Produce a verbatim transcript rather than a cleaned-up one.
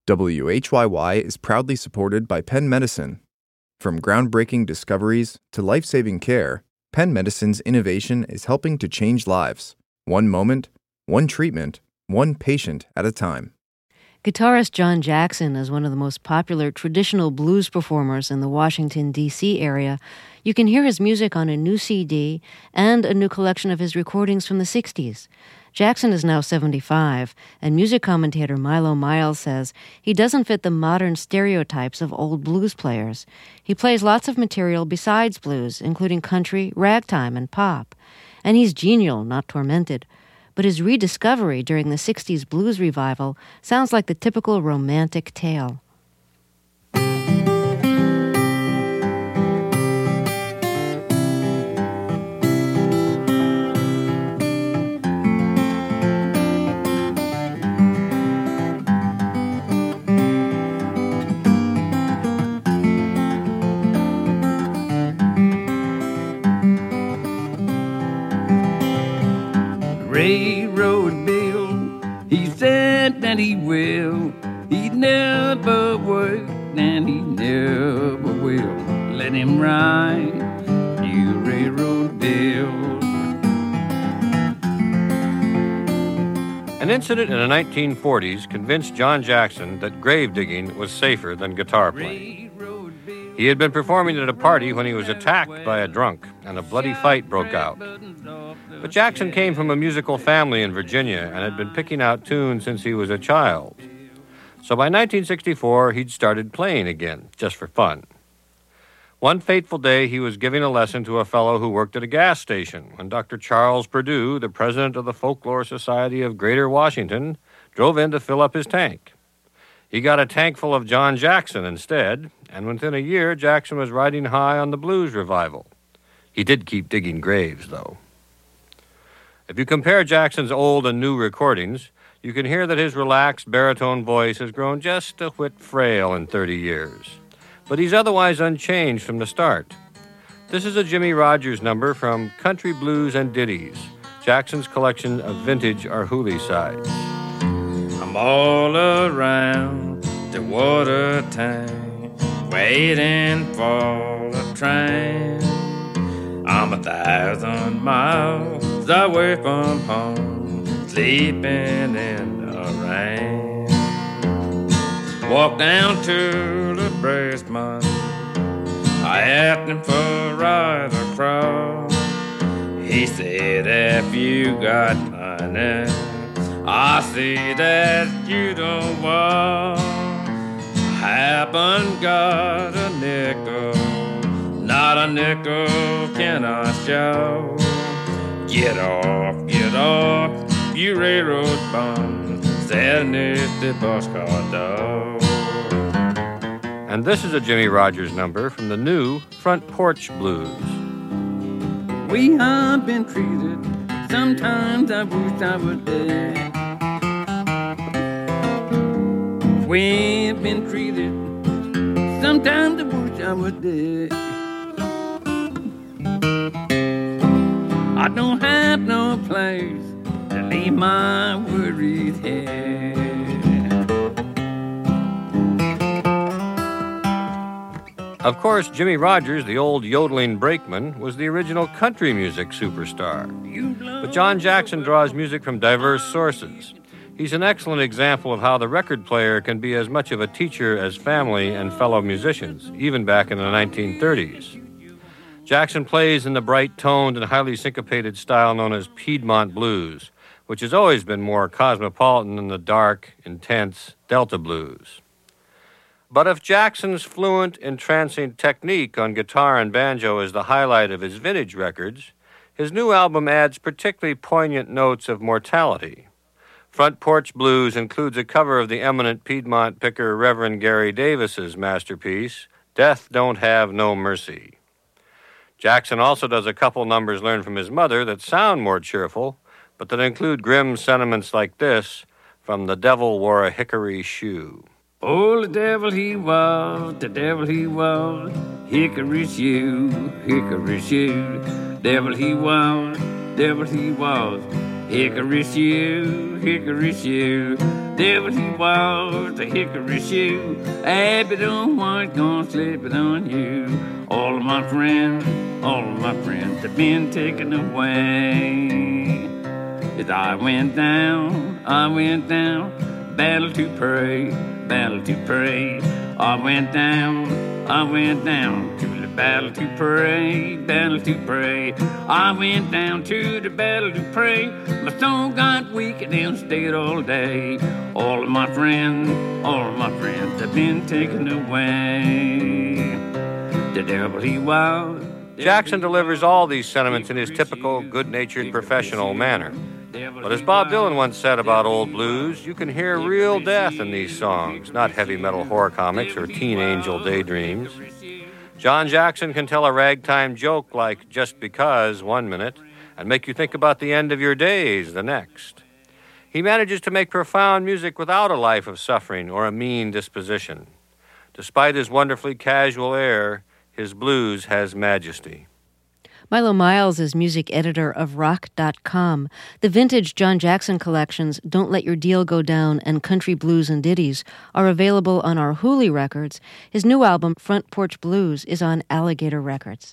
W H Y Y is proudly supported by Penn Medicine. From groundbreaking discoveries to life-saving care, Penn Medicine's innovation is helping to change lives, one moment, one treatment, one patient at a time. Guitarist John Jackson is one of the most popular traditional blues performers in the Washington, D C area. You can hear his music on a new C D and a new collection of his recordings from the sixties. Jackson is now seventy-five, and music commentator Milo Miles says he doesn't fit the modern stereotypes of old blues players. He plays lots of material besides blues, including country, ragtime, and pop. And he's genial, not tormented. But his rediscovery during the sixties blues revival sounds like the typical romantic tale. Railroad Bill, he said that he will. He never worked and he never will. Let him ride, you Railroad Bill. An incident in the nineteen forties convinced John Jackson that grave digging was safer than guitar playing. He had been performing at a party when he was attacked by a drunk, and a bloody fight broke out. But Jackson came from a musical family in Virginia and had been picking out tunes since he was a child. So by nineteen sixty-four, he'd started playing again, just for fun. One fateful day, he was giving a lesson to a fellow who worked at a gas station when Doctor Charles Perdue, the president of the Folklore Society of Greater Washington, drove in to fill up his tank. He got a tank full of John Jackson instead, and within a year, Jackson was riding high on the blues revival. He did keep digging graves, though. If you compare Jackson's old and new recordings, you can hear that his relaxed baritone voice has grown just a whit frail in thirty years. But he's otherwise unchanged from the start. This is a Jimmie Rodgers number from Country Blues and Ditties, Jackson's collection of vintage Arhoolie sides. I'm all around the water tank, waiting for the train. I'm a thousand miles away from home, sleeping in the rain. Walk down to the braceman, I asked him for a ride across. He said, if you got money, I see that you don't walk. Haven't got a nickel, not a nickel can I show. Get off, get off, you railroad bum, standing at the boxcar door. And this is a Jimmie Rodgers number from the new Front Porch Blues. We have been treated, sometimes I wish I was dead. We've been treated, sometimes I wish I was dead. I don't have no place to leave my worried head. Of course, Jimmie Rodgers, the old yodeling brakeman, was the original country music superstar. But John Jackson draws music from diverse sources. He's an excellent example of how the record player can be as much of a teacher as family and fellow musicians, even back in the nineteen thirties. Jackson plays in the bright-toned and highly syncopated style known as Piedmont blues, which has always been more cosmopolitan than the dark, intense Delta blues. But if Jackson's fluent, entrancing technique on guitar and banjo is the highlight of his vintage records, his new album adds particularly poignant notes of mortality. Front Porch Blues includes a cover of the eminent Piedmont picker Reverend Gary Davis's masterpiece, Death Don't Have No Mercy. Jackson also does a couple numbers learned from his mother that sound more cheerful, but that include grim sentiments like this from The Devil Wore a Hickory Shoe. Oh, the devil he was, the devil he was, hickory shoe, hickory shoe. Devil he was, devil he was, Hickory shoe, hickory shoe, there was he was, a hickory shoe. Abby don't want gonna slip it on you. All of my friends, all of my friends have been taken away. As I went down, I went down, battle to pray, battle to pray. I went down, I went down to the battle to pray, battle to pray. I went down to the battle to pray. My soul got weak and then stayed all day. All of my friends, all of my friends have been taken away. The devil he was. Jackson delivers all these sentiments in his typical good-natured professional manner. But as Bob Dylan once said about old blues, you can hear real death in these songs, not heavy metal horror comics or teen angel daydreams. John Jackson can tell a ragtime joke like Just Because one minute and make you think about the end of your days the next. He manages to make profound music without a life of suffering or a mean disposition. Despite his wonderfully casual air, his blues has majesty. Milo Miles is music editor of rock dot com. The vintage John Jackson collections, Don't Let Your Deal Go Down and Country Blues and Ditties, are available on our Hooley Records. His new album, Front Porch Blues, is on Alligator Records.